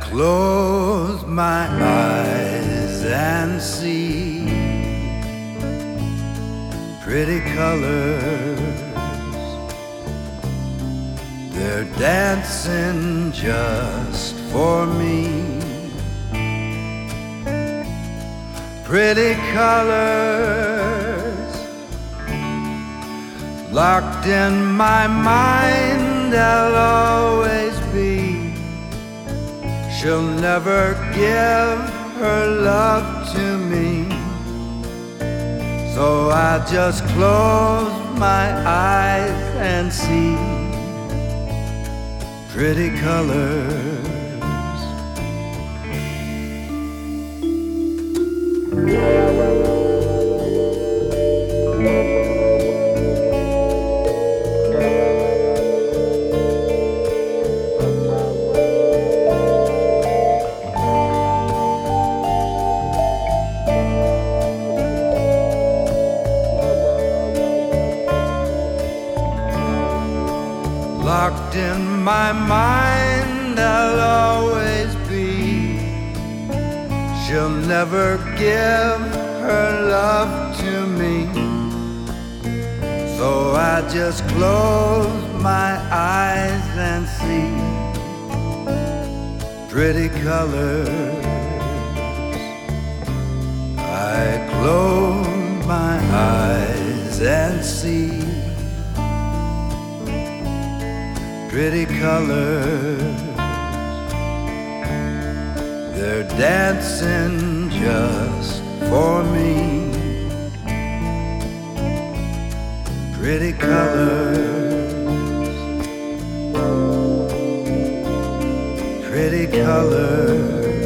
close my eyes and see pretty colors. They're dancing just for me. Pretty colors locked in my mind, I'll always be. She'll never give her love to me, so I just close my eyes and see pretty colors. Locked in my mind, I'll always be. She'll never give her love to me, so I just close my eyes and see pretty colors. I close my eyes and see pretty colors. They're dancing just for me. Pretty colors. Pretty colors.